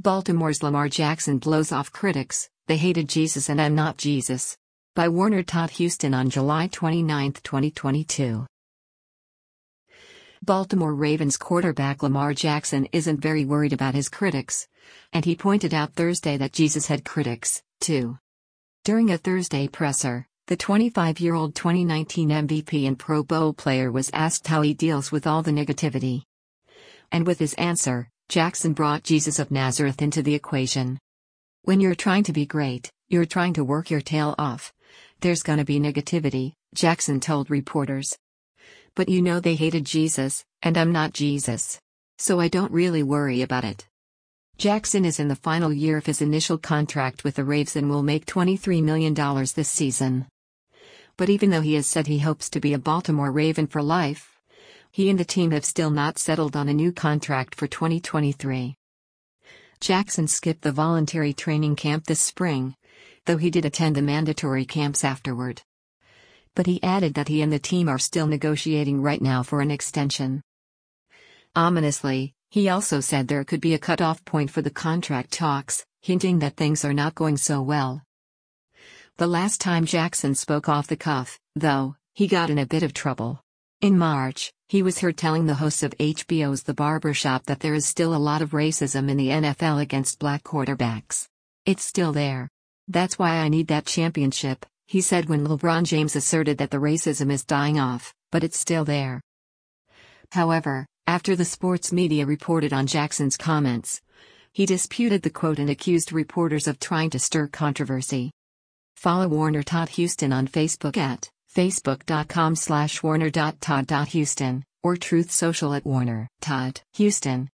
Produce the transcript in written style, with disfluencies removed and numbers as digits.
Baltimore's Lamar Jackson blows off critics, "They hated Jesus and I'm not Jesus." By Warner Todd Houston on July 29, 2022. Baltimore Ravens quarterback Lamar Jackson isn't very worried about his critics. And he pointed out Thursday that Jesus had critics, too. During a Thursday presser, the 25-year-old 2019 MVP and Pro Bowl player was asked how he deals with all the negativity. And with his answer, Jackson brought Jesus of Nazareth into the equation. "When you're trying to be great, you're trying to work your tail off. There's gonna be negativity," Jackson told reporters. "But you know they hated Jesus, and I'm not Jesus. So I don't really worry about it." Jackson is in the final year of his initial contract with the Ravens and will make $23 million this season. But even though he has said he hopes to be a Baltimore Raven for life, he and the team have still not settled on a new contract for 2023. Jackson skipped the voluntary training camp this spring, though he did attend the mandatory camps afterward. But he added that he and the team are still negotiating right now for an extension. Ominously, he also said there could be a cutoff point for the contract talks, hinting that things are not going so well. The last time Jackson spoke off the cuff, though, he got in a bit of trouble. In March, he was heard telling the hosts of HBO's The Barbershop that there is still a lot of racism in the NFL against black quarterbacks. "It's still there. That's why I need that championship," he said when LeBron James asserted that the racism is dying off, "but it's still there." However, after the sports media reported on Jackson's comments, he disputed the quote and accused reporters of trying to stir controversy. Follow Warner Todd Houston on Facebook at facebook.com/warner.todd.houston, or Truth Social at Warner Todd Houston.